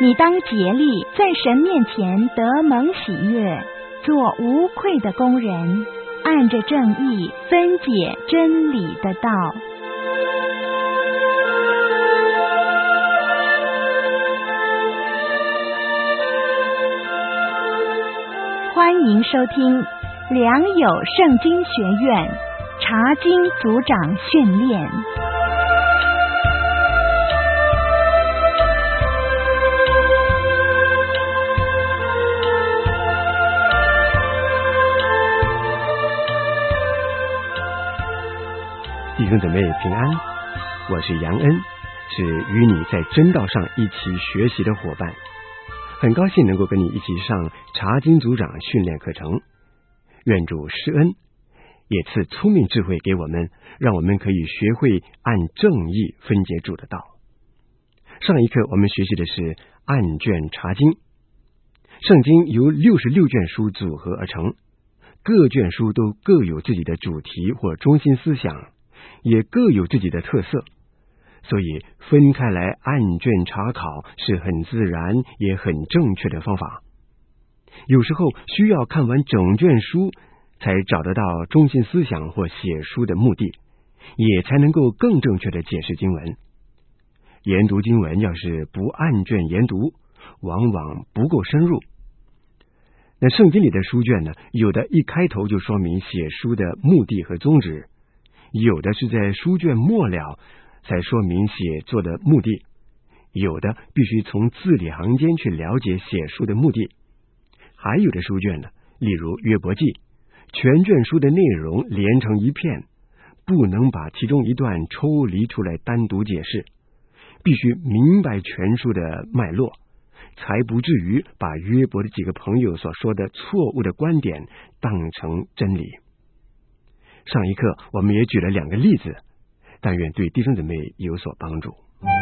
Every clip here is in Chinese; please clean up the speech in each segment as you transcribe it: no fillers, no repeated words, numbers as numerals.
你当竭力在神面前得蒙喜悦，做无愧的工人，按着正义分解真理的道。欢迎收听良友圣经学院查经组长训练。 弟兄姊妹平安，我是杨恩，是与你在真道上一起学习的伙伴。很高兴能够跟你一起上查经组长训练课程，愿主施恩，也赐聪明智慧给我们，让我们可以学会按正义分解主的道。上一课我们学习的是按卷查经，圣经由66卷书组合而成，各卷书都各有自己的主题或中心思想，也各有自己的特色，所以分开来按卷查考是很自然也很正确的方法。有时候需要看完整卷书才找得到中心思想或写书的目的，也才能够更正确的解释经文。研读经文要是不按卷研读，往往不够深入。那圣经里的书卷呢，有的一开头就说明写书的目的和宗旨，有的是在书卷末了才说明写作的目的，有的必须从字里行间去了解写书的目的。还有的书卷呢，例如约伯记，全卷书的内容连成一片，不能把其中一段抽离出来单独解释，必须明白全书的脉络，才不至于把约伯的几个朋友所说的错误的观点当成真理。上一课我们也举了2个例子，但愿对弟兄姊妹有所帮助。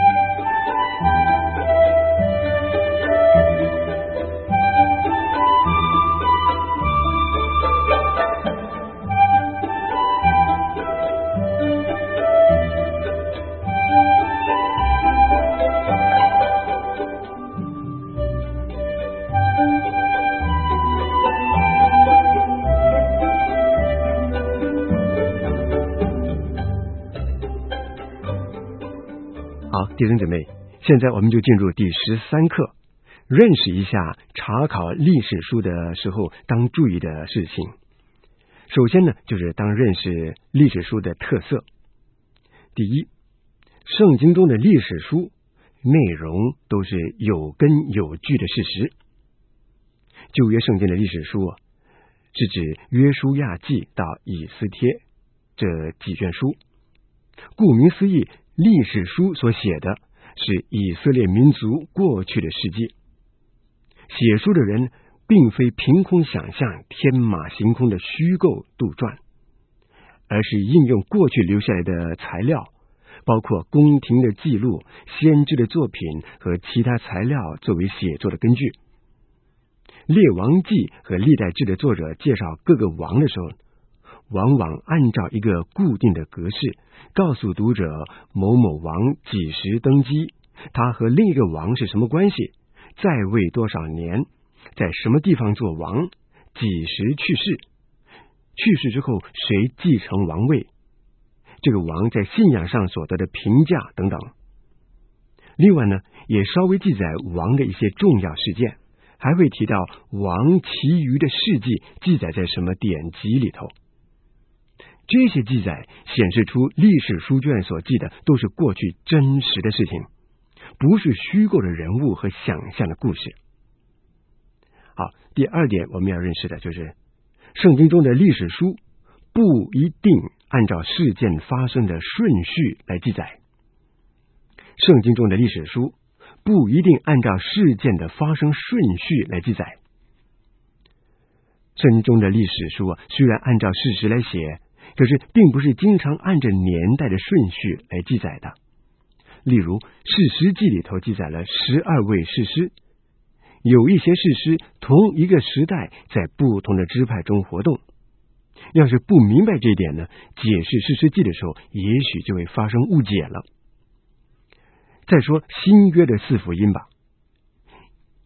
好，弟兄姊妹，现在我们就进入第13课，认识一下查考历史书的时候当注意的事情。首先呢，就是当认识历史书的特色。第一，圣经中的历史书内容都是有根有据的事实。旧约圣经的历史书是指约书亚记到以斯帖这几卷书。顾名思义，历史书所写的是以色列民族过去的事迹。写书的人并非凭空想象天马行空的虚构杜撰，而是应用过去留下来的材料，包括宫廷的记录、先知的作品和其他材料作为写作的根据。列王记和历代志的作者介绍各个王的时候，往往按照一个固定的格式，告诉读者某某王几时登基，他和另一个王是什么关系，在位多少年，在什么地方做王，几时去世，去世之后谁继承王位，这个王在信仰上所得的评价等等。另外呢，也稍微记载王的一些重要事件，还会提到王其余的事迹记载在什么典籍里头。这些记载显示出历史书卷所记的都是过去真实的事情，不是虚构的人物和想象的故事。好，第二点我们要认识的就是圣经中的历史书不一定按照事件发生的顺序来记载。圣经中的历史书不一定按照事件的发生顺序来记载。圣经中的历史书虽然按照事实来写，可是并不是经常按着年代的顺序来记载的。例如士师记里头记载了12位士师，有一些士师同一个时代在不同的支派中活动。要是不明白这一点呢，解释士师记的时候也许就会发生误解了。再说新约的4福音吧，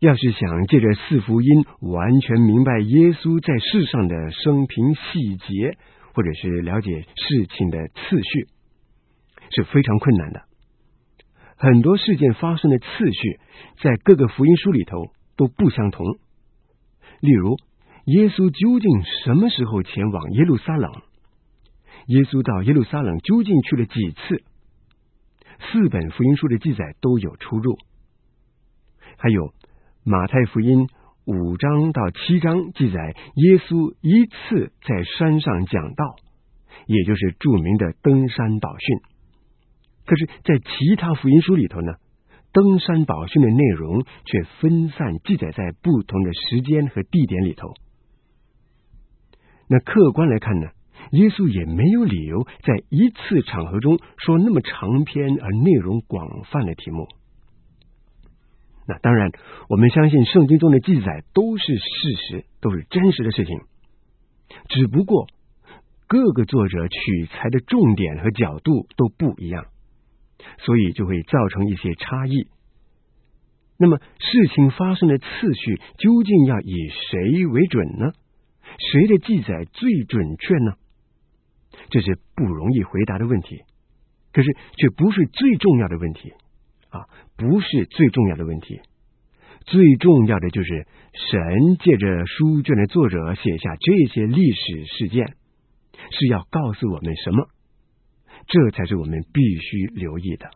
要是想借着四福音完全明白耶稣在世上的生平细节，或者是了解事情的次序，是非常困难的。很多事件发生的次序在各个福音书里头都不相同。例如，耶稣究竟什么时候前往耶路撒冷？耶稣到耶路撒冷究竟去了几次？4本福音书的记载都有出入。还有马太福音5章到7章记载耶稣一次在山上讲道，也就是著名的登山宝训。可是在其他福音书里头呢，登山宝训的内容却分散记载在不同的时间和地点里头。那客观来看呢，耶稣也没有理由在一次场合中说那么长篇而内容广泛的题目。那当然，我们相信圣经中的记载都是事实，都是真实的事情，只不过各个作者取材的重点和角度都不一样，所以就会造成一些差异。那么事情发生的次序究竟要以谁为准呢？谁的记载最准确呢？这是不容易回答的问题，可是却不是最重要的问题啊，不是最重要的问题。最重要的就是神借着书卷的作者写下这些历史事件，是要告诉我们什么？这才是我们必须留意的。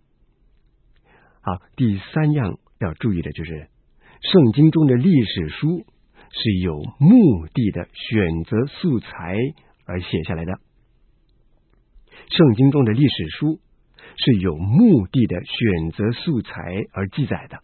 好，第3样要注意的就是圣经中的历史书是有目的的选择素材而写下来的。圣经中的历史书是有目的的选择素材而记载的。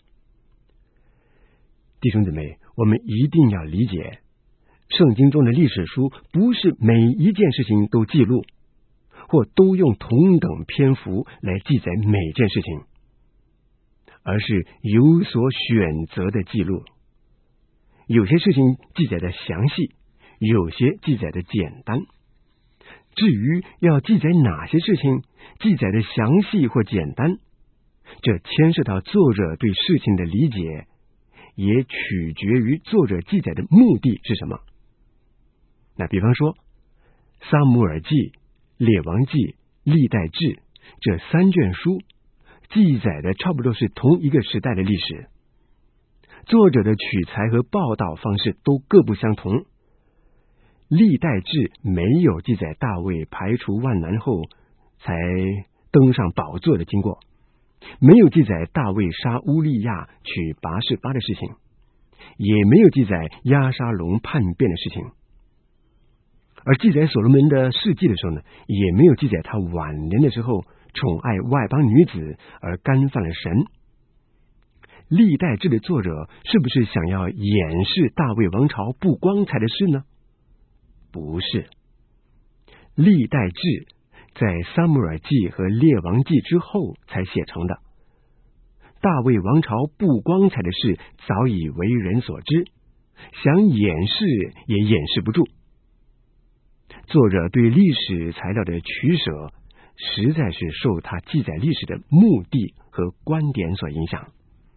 弟兄姊妹，我们一定要理解，圣经中的历史书不是每一件事情都记录，或都用同等篇幅来记载每件事情，而是有所选择的记录。有些事情记载的详细，有些记载的简单。至于要记载哪些事情，记载的详细或简单，这牵涉到作者对事情的理解，也取决于作者记载的目的是什么。那比方说撒母耳记、列王记、历代志这3卷书记载的差不多是同一个时代的历史，作者的取材和报道方式都各不相同。历代志没有记载大卫排除万难后才登上宝座的经过，没有记载大卫杀乌利亚娶拔示巴的事情，也没有记载押沙龙叛变的事情。而记载所罗门的事迹的时候呢，也没有记载他晚年的时候宠爱外邦女子而干犯了神。历代志的作者是不是想要掩饰大卫王朝不光彩的事呢？不是。历代志在撒母耳记和列王记之后才写成的，大卫王朝不光彩的事早已为人所知，想掩饰也掩饰不住。作者对历史材料的取舍，实在是受他记载历史的目的和观点所影响。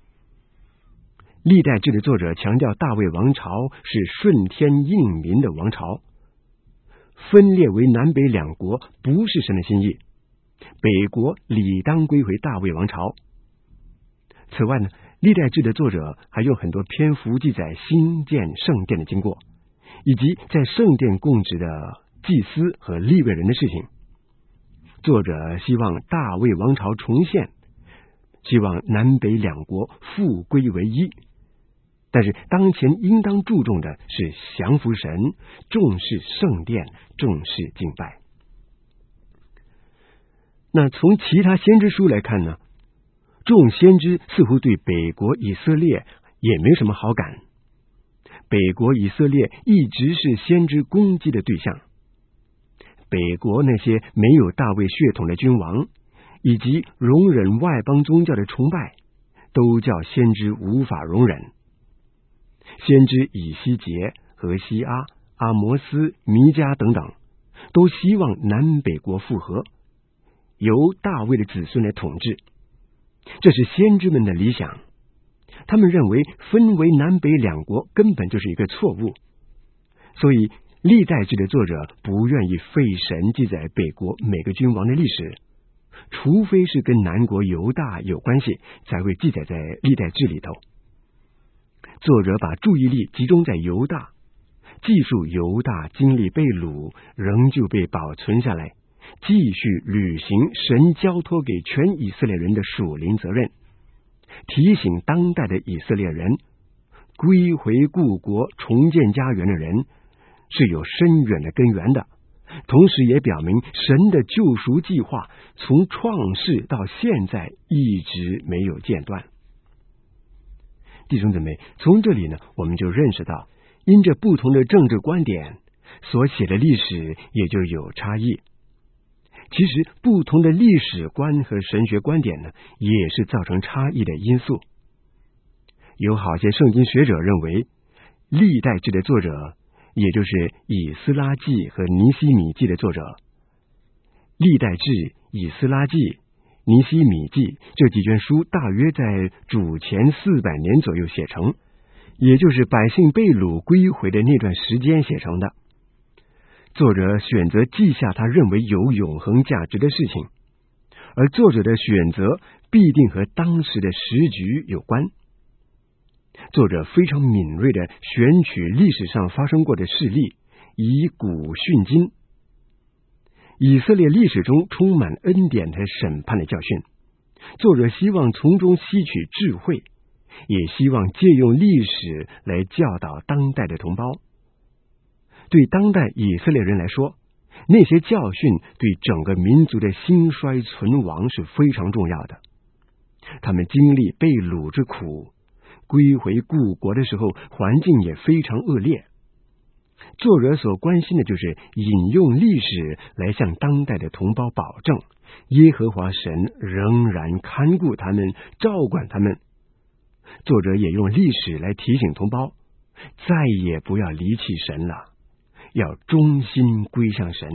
历代志的作者强调大卫王朝是顺天应民的王朝，分裂为南北2国不是神的心意，北国理当归回大卫王朝。此外呢，历代志的作者还用很多篇幅记载兴建圣殿的经过，以及在圣殿供职的祭司和利未人的事情。作者希望大卫王朝重现，希望南北2国复归为一，但是当前应当注重的是降服神，重视圣殿，重视敬拜。那从其他先知书来看呢，众先知似乎对北国以色列也没什么好感。北国以色列一直是先知攻击的对象，北国那些没有大卫血统的君王，以及容忍外邦宗教的崇拜，都叫先知无法容忍。先知以西结、何西阿、阿摩斯、弥迦等等，都希望南北国复合，由大卫的子孙来统治，这是先知们的理想。 他们认为分为南北两国根本就是一个错误，所以历代志的作者不愿意费神记载北国每个君王的历史，除非是跟南国犹大有关系，才会记载在历代志里头。作者把注意力集中在犹大，记述犹大经历被掳，仍旧被保存下来，继续履行神交托给全以色列人的属灵责任，提醒当代的以色列人，归回故国重建家园的人是有深远的根源的，同时也表明神的救赎计划从创世到现在一直没有间断。弟兄姊妹，从这里呢，我们就认识到，因着不同的政治观点所写的历史也就有差异。其实不同的历史观和神学观点呢，也是造成差异的因素。有好些圣经学者认为，历代志的作者，也就是以斯拉记和尼希米记的作者，历代志、以斯拉记、尼希米记这几卷书大约在主前400年左右写成，也就是百姓被掳归回的那段时间写成的。作者选择记下他认为有永恒价值的事情，而作者的选择必定和当时的时局有关。作者非常敏锐地选取历史上发生过的事例，以古训今。以色列历史中充满恩典和审判的教训，作者希望从中吸取智慧，也希望借用历史来教导当代的同胞。对当代以色列人来说，那些教训对整个民族的兴衰存亡是非常重要的。他们经历被掳之苦，归回故国的时候，环境也非常恶劣。作者所关心的就是引用历史来向当代的同胞保证，耶和华神仍然看顾他们，照管他们。作者也用历史来提醒同胞，再也不要离弃神了，要忠心归向神。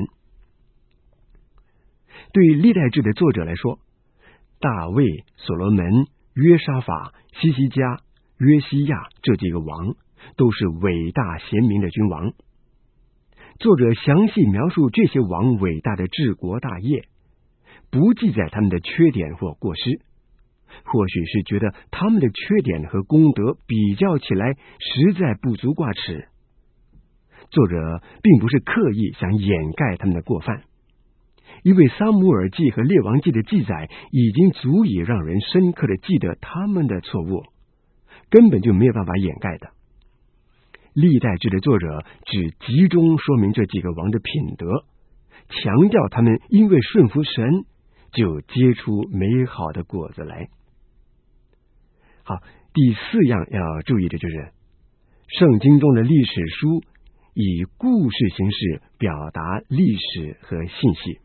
对历代志的作者来说，大卫、所罗门、约沙法、希西家、约西亚这几个王都是伟大贤明的君王。作者详细描述这些王伟大的治国大业，不记载他们的缺点或过失，或许是觉得他们的缺点和功德比较起来实在不足挂齿。作者并不是刻意想掩盖他们的过犯，因为撒母耳记和列王记的记载已经足以让人深刻的记得他们的错误，根本就没有办法掩盖的。历代志的作者只集中说明这几个王的品德，强调他们因为顺服神，就结出美好的果子来。好，第4样要注意的就是，圣经中的历史书以故事形式表达历史和信息。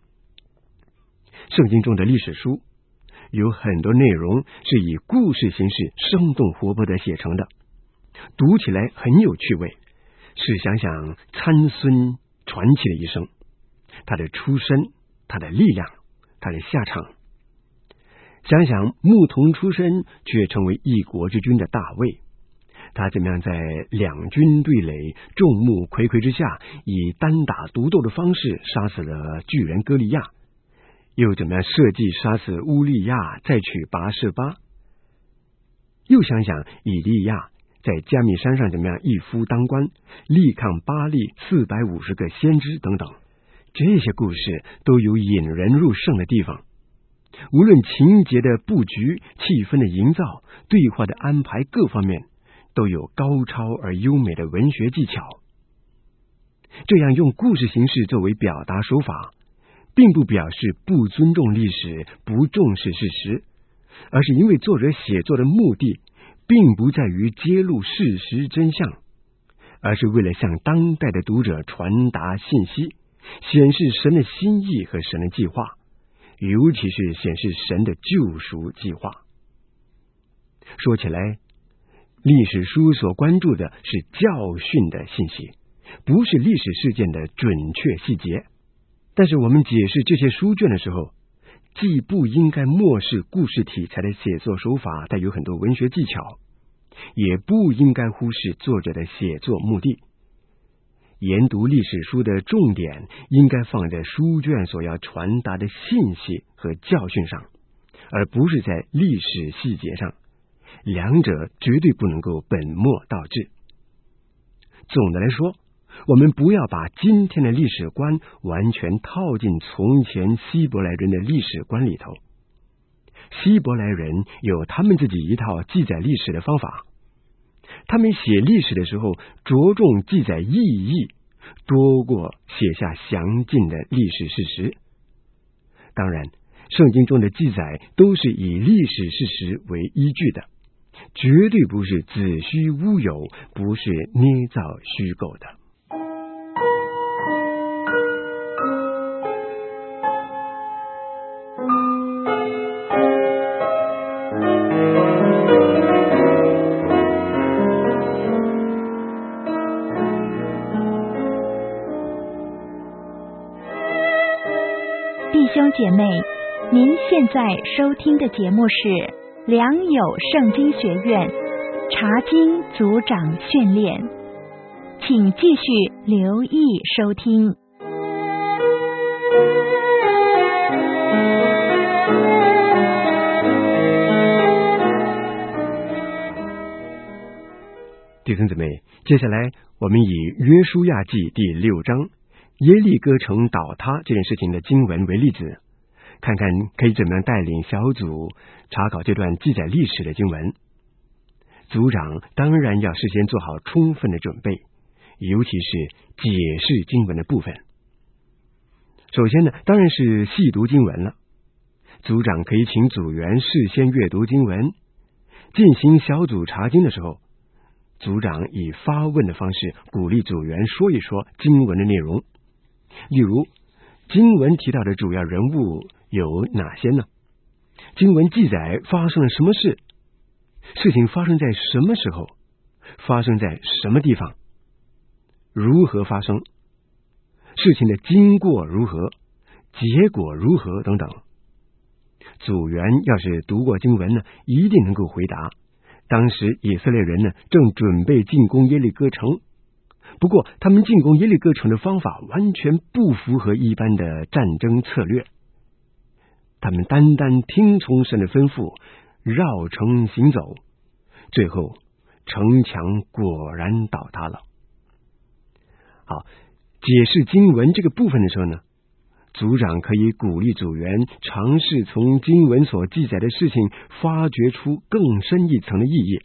圣经中的历史书有很多内容是以故事形式生动活泼的写成的，读起来很有趣味。试想想参孙传奇的一生，他的出身，他的力量，他的下场。想想牧童出身却成为一国之君的大卫，他怎么样在两军对垒、众目睽睽之下，以单打独斗的方式杀死了巨人歌利亚，又怎么样设计杀死乌利亚，再娶拔示巴。又想想以利亚在加密山上怎么样一夫当关，力抗巴力450个先知等等，这些故事都有引人入胜的地方。无论情节的布局、气氛的营造、对话的安排各方面，都有高超而优美的文学技巧。这样用故事形式作为表达手法，并不表示不尊重历史、不重视事实，而是因为作者写作的目的并不在于揭露事实真相，而是为了向当代的读者传达信息，显示神的心意和神的计划，尤其是显示神的救赎计划。说起来，历史书所关注的是教训的信息，不是历史事件的准确细节。但是我们解释这些书卷的时候， 既不应该漠视故事题材的写作手法带有很多文学技巧，也不应该忽视作者的写作目的。研读历史书的重点应该放在书卷所要传达的信息和教训上，而不是在历史细节上，两者绝对不能够本末倒置。总的来说，我们不要把今天的历史观完全套进从前希伯来人的历史观里头。希伯来人有他们自己一套记载历史的方法，他们写历史的时候着重记载意义，多过写下详尽的历史事实。当然，圣经中的记载都是以历史事实为依据的，绝对不是子虚乌有，不是捏造虚构的。 弟兄姐妹，您现在收听的节目是良友圣经学院查经组长训练，请继续留意收听。 弟兄姊妹，接下来我们以约书亚记第6章耶利哥城倒塌这件事情的经文为例子，看看可以怎么样带领小组查考这段记载历史的经文。组长当然要事先做好充分的准备，尤其是解释经文的部分。首先呢，当然是细读经文了。组长可以请组员事先阅读经文，进行小组查经的时候，组长以发问的方式鼓励组员说一说经文的内容。例如，经文提到的主要人物有哪些呢？经文记载发生了什么事？事情发生在什么时候？发生在什么地方？如何发生？事情的经过如何？结果如何？等等。组员要是读过经文呢，一定能够回答。当时以色列人呢，正准备进攻耶利哥城，不过他们进攻耶利哥城的方法完全不符合一般的战争策略。他们单单听从神的吩咐，绕城行走，最后城墙果然倒塌了。好，解释经文这个部分的时候呢，组长可以鼓励组员尝试从经文所记载的事情发掘出更深一层的意义。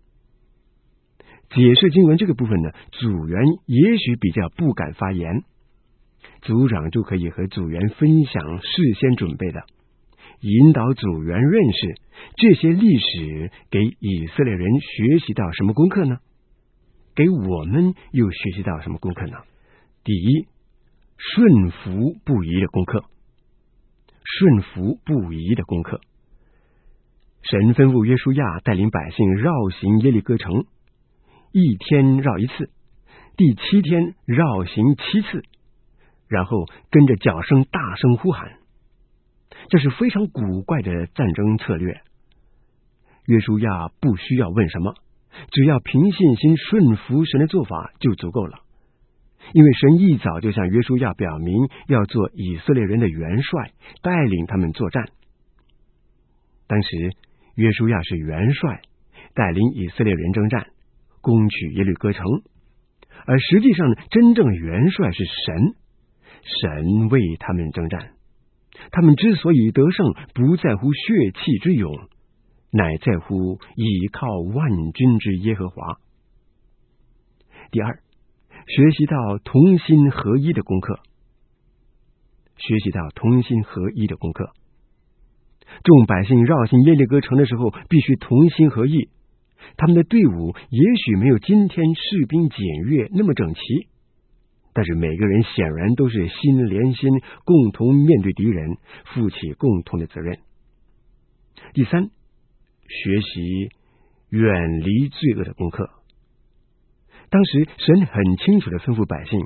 解释经文这个部分呢，组员也许比较不敢发言，组长就可以和组员分享事先准备的，引导组员认识这些历史给以色列人学习到什么功课呢？给我们又学习到什么功课呢？第一，顺服不疑的功课。顺服不疑的功课。神吩咐约书亚带领百姓绕行耶利哥城，一天绕一次，第7天绕行7次，然后跟着脚声大声呼喊。这是非常古怪的战争策略。约书亚不需要问什么，只要凭信心顺服神的做法就足够了。因为神一早就向约书亚表明要做以色列人的元帅，带领他们作战。当时约书亚是元帅，带领以色列人征战，攻取耶利哥城，而实际上真正的元帅是神，神为他们征战。他们之所以得胜，不在乎血气之勇，乃在乎倚靠万军之耶和华。第二，学习到同心合一的功课。学习到同心合一的功课。众百姓绕行耶利哥城的时候，必须同心合意。他们的队伍也许没有今天士兵检阅那么整齐，但是每个人显然都是心连心，共同面对敌人，负起共同的责任。第三，学习远离罪恶的功课。当时神很清楚地吩咐百姓，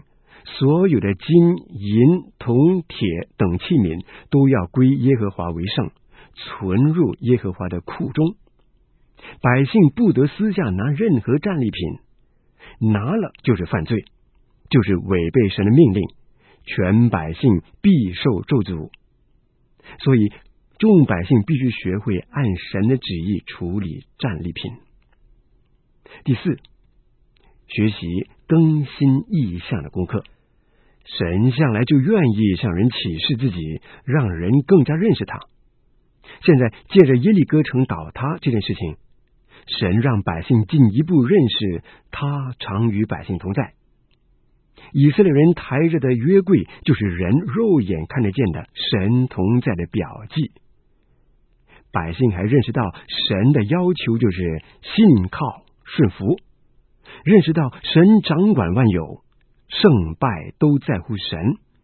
所有的金银铜铁等器皿都要归耶和华为圣，存入耶和华的库中。百姓不得私下拿任何战利品，拿了就是犯罪，就是违背神的命令，全百姓必受咒诅。所以众百姓必须学会按神的旨意处理战利品。第四，学习更新异象的功课。神向来就愿意向人启示自己，让人更加认识他。现在借着耶利哥城倒塌这件事情，神让百姓进一步认识他常与百姓同在。以色列人抬着的约柜就是人肉眼看得见的神同在的表记。百姓还认识到神的要求就是信靠顺服，认识到神掌管万有，胜败都在乎神。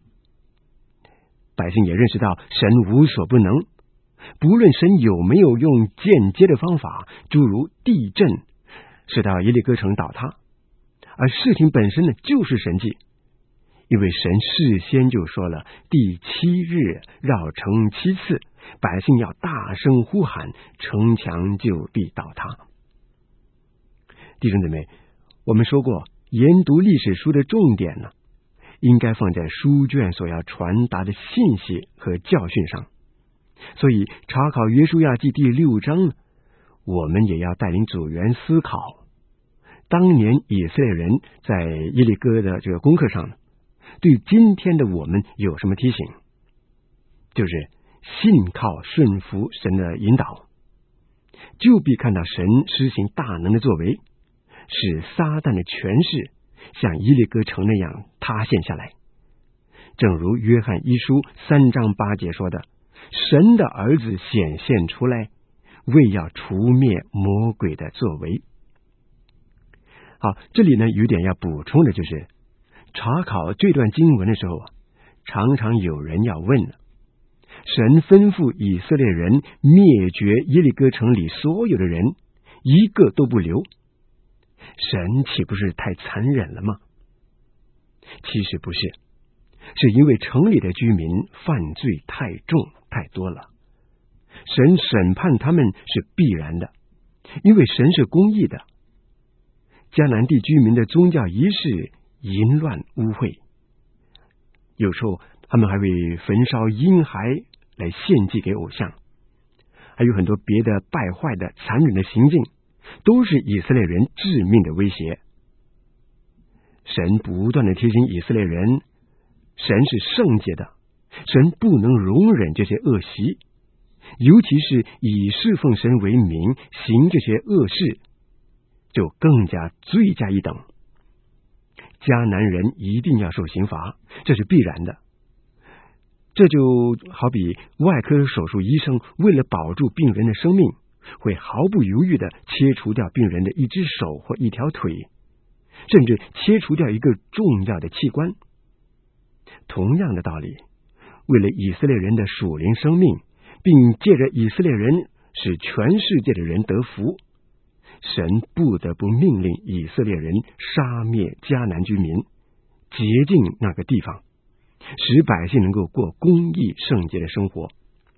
百姓也认识到神无所不能，不论神有没有用间接的方法，诸如地震使到耶利哥城倒塌，而事情本身呢就是神迹，因为神事先就说了，第7日绕城7次，百姓要大声呼喊，城墙就必倒塌。弟兄姊妹，我们说过，研读历史书的重点呢，应该放在书卷所要传达的信息和教训上。所以查考约书亚记第6章，我们也要带领组员思考，当年以色列人在耶利哥的这个功课上，对今天的我们有什么提醒？就是信靠顺服神的引导，就必看到神施行大能的作为，使撒旦的权势像耶利哥城那样塌陷下来。正如约翰一书3章8节说的，神的儿子显现出来，为要除灭魔鬼的作为。好，这里呢有点要补充的，就是查考这段经文的时候，常常有人要问了，神吩咐以色列人灭绝耶利哥城里所有的人，一个都不留，神岂不是太残忍了吗？其实不是，是因为城里的居民犯罪太重太多了，神审判他们是必然的，因为神是公义的。迦南地居民的宗教仪式淫乱污秽，有时候他们还会焚烧婴孩来献祭给偶像，还有很多别的败坏的残忍的行径，都是以色列人致命的威胁。神不断的提醒以色列人，神是圣洁的，神不能容忍这些恶习，尤其是以侍奉神为名行这些恶事，就更加罪加一等。迦南人一定要受刑罚，这是必然的。这就好比外科手术医生为了保住病人的生命，会毫不犹豫地切除掉病人的一只手或一条腿，甚至切除掉一个重要的器官。同样的道理，为了以色列人的属灵生命，并借着以色列人使全世界的人得福，神不得不命令以色列人杀灭迦南居民，洁净那个地方，使百姓能够过公义圣洁的生活。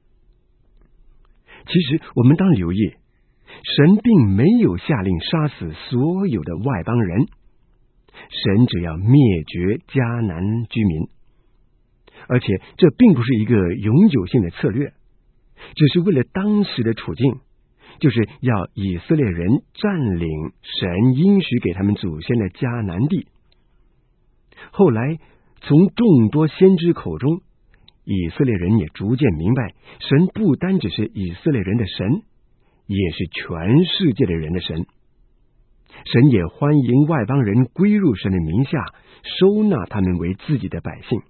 其实我们当留意，神并没有下令杀死所有的外邦人，神只要灭绝迦南居民，而且这并不是一个永久性的策略，只是为了当时的处境，就是要以色列人占领神应许给他们祖先的迦南地。后来从众多先知口中，以色列人也逐渐明白，神不单只是以色列人的神，也是全世界的人的神。神也欢迎外邦人归入神的名下，收纳他们为自己的百姓。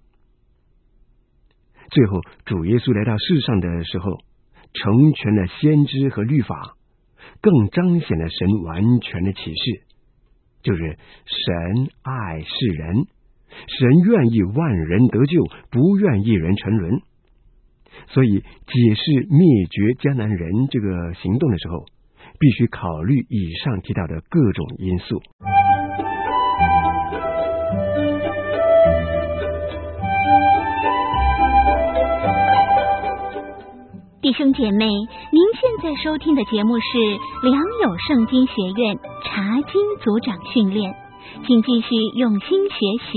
最后主耶稣来到世上的时候，成全了先知和律法，更彰显了神完全的启示，就是神爱世人，神愿意万人得救，不愿一人沉沦。所以解释灭绝迦南人这个行动的时候，必须考虑以上提到的各种因素。 弟兄姐妹，您现在收听的节目是良友圣经学院查经组长训练，请继续用心学习。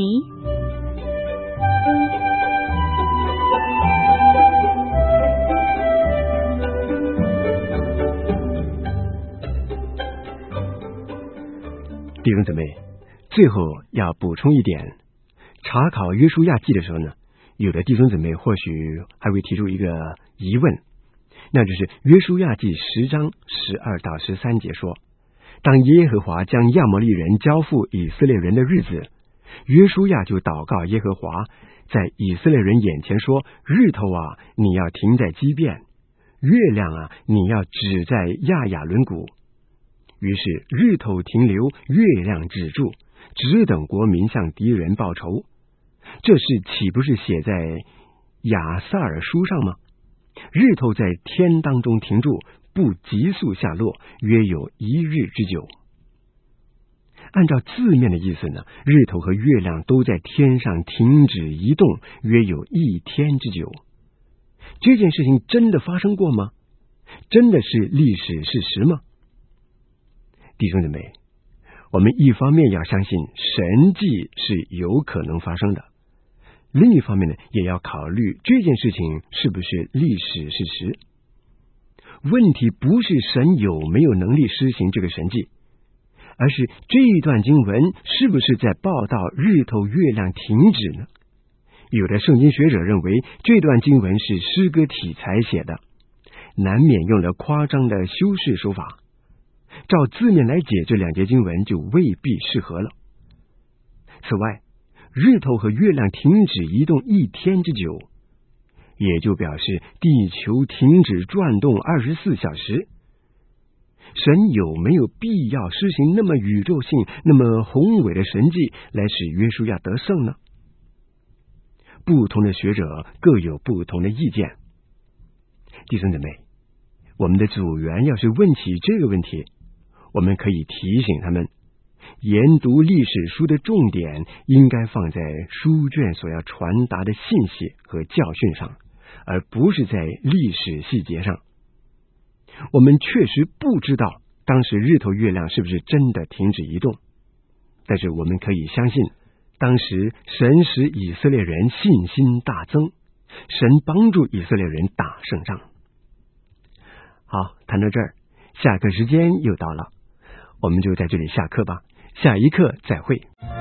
弟兄姊妹，最后要补充一点，查考约书亚记的时候呢，有的弟兄姊妹或许还会提出一个疑问，那就是约书亚记10章12到13节说，当耶和华将亚摩利人交付以色列人的日子，约书亚就祷告耶和华，在以色列人眼前说，日头啊，你要停在基遍，月亮啊，你要止在亚雅伦谷。于是日头停留，月亮止住，只等国民向敌人报仇。这事岂不是写在亚撒尔书上吗？日头在天当中停住，不急速下落，约有1日之久。按照字面的意思呢，日头和月亮都在天上停止移动，约有1天之久。这件事情真的发生过吗？真的是历史事实吗？弟兄姊妹，我们一方面要相信神迹是有可能发生的，另一方面呢，也要考虑这件事情是不是历史事实。问题不是神有没有能力施行这个神迹，而是这一段经文是不是在报道日头月亮停止呢？有的圣经学者认为这段经文是诗歌体裁写的，难免用了夸张的修饰手法，照字面来解这2节经文就未必适合了。此外，日头和月亮停止移动1天之久，也就表示地球停止转动24小时。神有没有必要施行那么宇宙性、那么宏伟的神迹来使约书亚得胜呢？不同的学者各有不同的意见。弟兄姊妹，我们的组员要是问起这个问题，我们可以提醒他们，研读历史书的重点应该放在书卷所要传达的信息和教训上，而不是在历史细节上。我们确实不知道当时日头月亮是不是真的停止移动，但是我们可以相信，当时神使以色列人信心大增，神帮助以色列人打胜仗。好，谈到这儿，下课时间又到了，我们就在这里下课吧，下一课再会。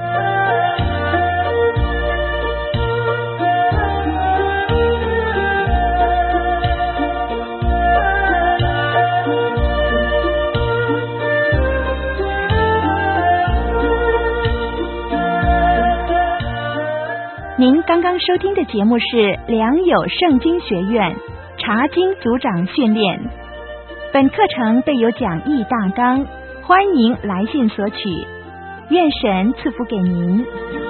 您刚刚收听的节目是良友圣经学院查经组长训练，本课程备有讲义大纲，欢迎来信索取，愿神赐福给您。